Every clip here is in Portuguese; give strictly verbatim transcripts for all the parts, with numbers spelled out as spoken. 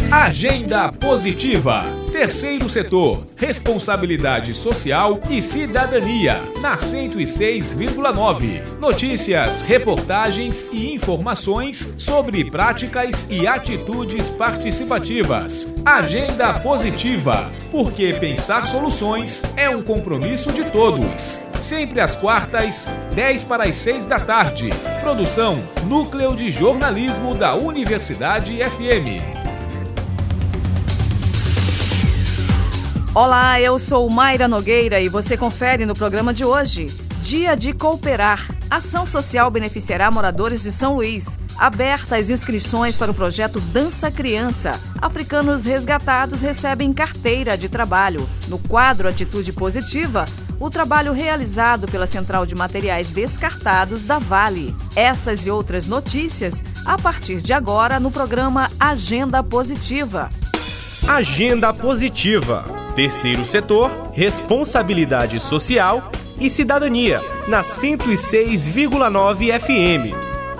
Agenda Positiva. Terceiro setor, responsabilidade social e cidadania, na cento e seis vírgula nove. Notícias, reportagens e informações sobre práticas e atitudes participativas. Agenda Positiva, porque pensar soluções é um compromisso de todos. Sempre às quartas, dez para as seis da tarde. Produção Núcleo de Jornalismo da Universidade F M. Olá, eu sou Mayra Nogueira e você confere no programa de hoje. Dia de Cooperar. Ação social beneficiará moradores de São Luís. Abertas inscrições para o projeto Dança Criança. Africanos resgatados recebem carteira de trabalho. No quadro Atitude Positiva, o trabalho realizado pela Central de Materiais Descartados da Vale. Essas e outras notícias a partir de agora no programa Agenda Positiva. Agenda Positiva. Terceiro setor, responsabilidade social e cidadania, na cento e seis vírgula nove F M.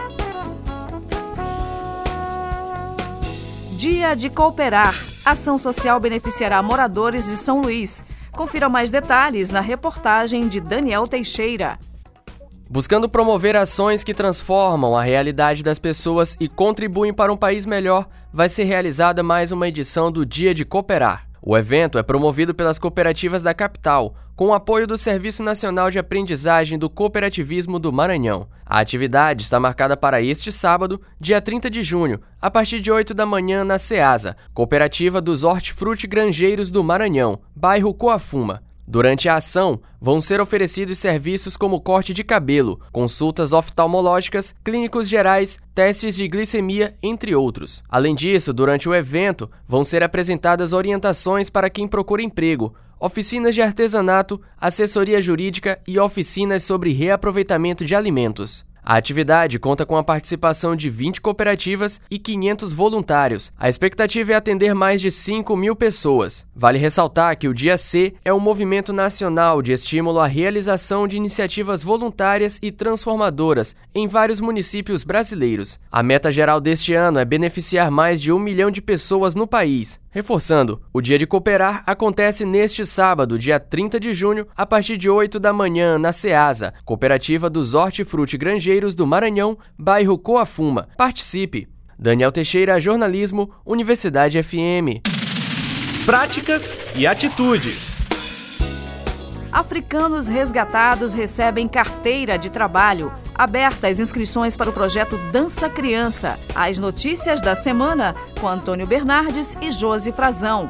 Dia de Cooperar. Ação social beneficiará moradores de São Luís. Confira mais detalhes na reportagem de Daniel Teixeira. Buscando promover ações que transformam a realidade das pessoas e contribuem para um país melhor, vai ser realizada mais uma edição do Dia de Cooperar. O evento é promovido pelas cooperativas da capital, com o apoio do Serviço Nacional de Aprendizagem do Cooperativismo do Maranhão. A atividade está marcada para este sábado, dia trinta de junho, a partir de oito da manhã na SEASA, Cooperativa dos Hortifruti-Grangeiros do Maranhão, bairro Coafuma. Durante a ação, vão ser oferecidos serviços como corte de cabelo, consultas oftalmológicas, clínicos gerais, testes de glicemia, entre outros. Além disso, durante o evento, vão ser apresentadas orientações para quem procura emprego, oficinas de artesanato, assessoria jurídica e oficinas sobre reaproveitamento de alimentos. A atividade conta com a participação de vinte cooperativas e quinhentos voluntários. A expectativa é atender mais de cinco mil pessoas. Vale ressaltar que o Dia C é um movimento nacional de estímulo à realização de iniciativas voluntárias e transformadoras em vários municípios brasileiros. A meta geral deste ano é beneficiar mais de um milhão de pessoas no país. Reforçando, o Dia de Cooperar acontece neste sábado, dia trinta de junho, a partir de oito da manhã, na SEASA, Cooperativa dos Hortifruti-Grangeiros do Maranhão, bairro Coafuma. Participe! Daniel Teixeira, Jornalismo, Universidade F M. Práticas e atitudes. Africanos resgatados recebem carteira de trabalho. Abertas inscrições para o projeto Dança Criança. As notícias da semana com Antônio Bernardes e Josi Frazão.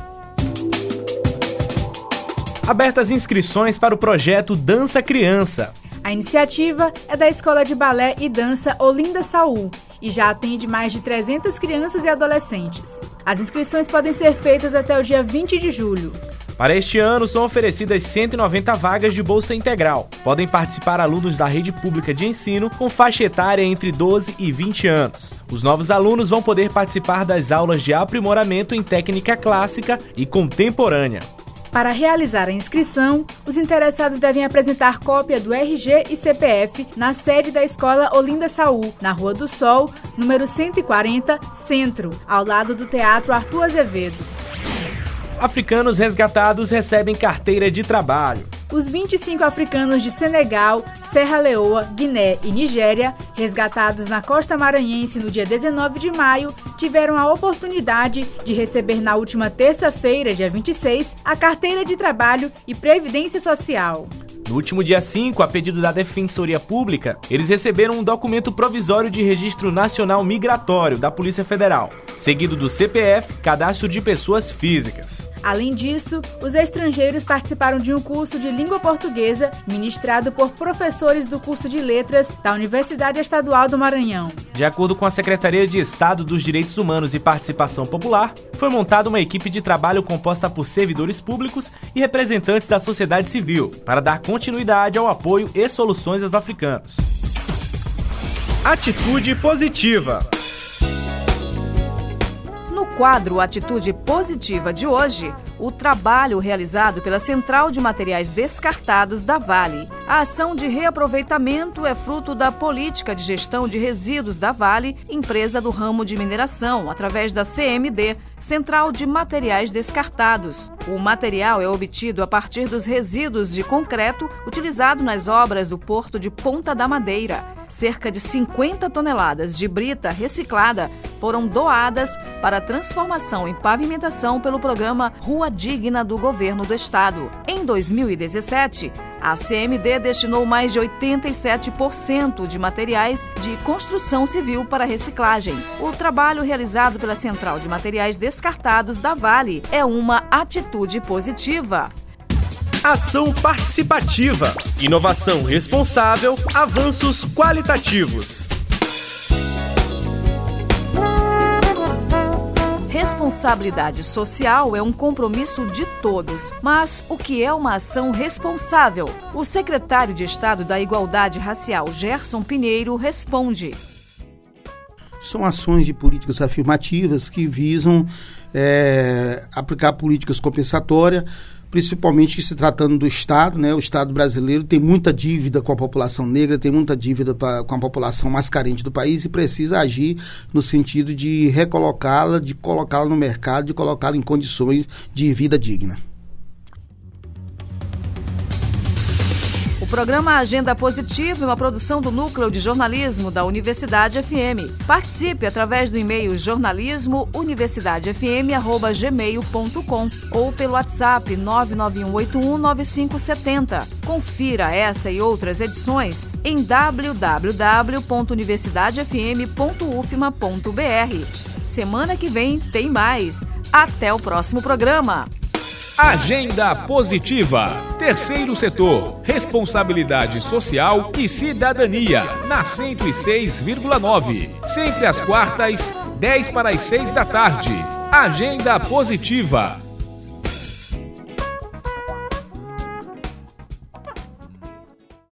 Abertas inscrições para o projeto Dança Criança. A iniciativa é da Escola de Balé e Dança Olinda Saul e já atende mais de trezentas crianças e adolescentes. As inscrições podem ser feitas até o dia vinte de julho. Para este ano, são oferecidas cento e noventa vagas de bolsa integral. Podem participar alunos da rede pública de ensino com faixa etária entre doze e vinte anos. Os novos alunos vão poder participar das aulas de aprimoramento em técnica clássica e contemporânea. Para realizar a inscrição, os interessados devem apresentar cópia do R G e C P F na sede da Escola Olinda Saul, na Rua do Sol, número cento e quarenta, Centro, ao lado do Teatro Arthur Azevedo. Africanos resgatados recebem carteira de trabalho. Os vinte e cinco africanos de Senegal, Serra Leoa, Guiné e Nigéria, resgatados na costa maranhense no dia dezenove de maio, tiveram a oportunidade de receber na última terça-feira, dia vinte e seis, a carteira de trabalho e previdência social. No último dia cinco, a pedido da Defensoria Pública, eles receberam um documento provisório de Registro Nacional Migratório da Polícia Federal, seguido do C P F, Cadastro de Pessoas Físicas. Além disso, os estrangeiros participaram de um curso de língua portuguesa ministrado por professores do curso de Letras da Universidade Estadual do Maranhão. De acordo com a Secretaria de Estado dos Direitos Humanos e Participação Popular, foi montada uma equipe de trabalho composta por servidores públicos e representantes da sociedade civil, para dar continuidade ao apoio e soluções aos africanos. Atitude positiva. No quadro Atitude Positiva de hoje, o trabalho realizado pela Central de Materiais Descartados da Vale. A ação de reaproveitamento é fruto da política de gestão de resíduos da Vale, empresa do ramo de mineração, através da C M D, Central de Materiais Descartados. O material é obtido a partir dos resíduos de concreto utilizado nas obras do Porto de Ponta da Madeira. Cerca de cinquenta toneladas de brita reciclada foram doadas para transformação em pavimentação pelo programa Rua Digna do Governo do Estado. Em dois mil e dezessete, a C M D destinou mais de oitenta e sete por cento de materiais de construção civil para reciclagem. O trabalho realizado pela Central de Materiais Descartados da Vale é uma atitude positiva. Ação participativa, inovação responsável, avanços qualitativos. Responsabilidade social é um compromisso de todos, mas o que é uma ação responsável? O secretário de Estado da Igualdade Racial, Gerson Pinheiro, responde. São ações de políticas afirmativas que visam é, aplicar políticas compensatórias, principalmente se tratando do Estado, né? O Estado brasileiro tem muita dívida com a população negra, tem muita dívida pra, com a população mais carente do país e precisa agir no sentido de recolocá-la, de colocá-la no mercado, de colocá-la em condições de vida digna. O programa Agenda Positiva é uma produção do Núcleo de Jornalismo da Universidade F M. Participe através do e-mail jornalismo universidade f m arroba gmail ponto com ou pelo WhatsApp nove nove um oito um nove cinco sete zero. Confira essa e outras edições em w w w ponto universidade f m ponto u f m a ponto b r. Semana que vem tem mais. Até o próximo programa. Agenda Positiva. Terceiro setor. Responsabilidade social e cidadania. Na cento e seis vírgula nove. Sempre às quartas, dez para as seis da tarde. Agenda Positiva.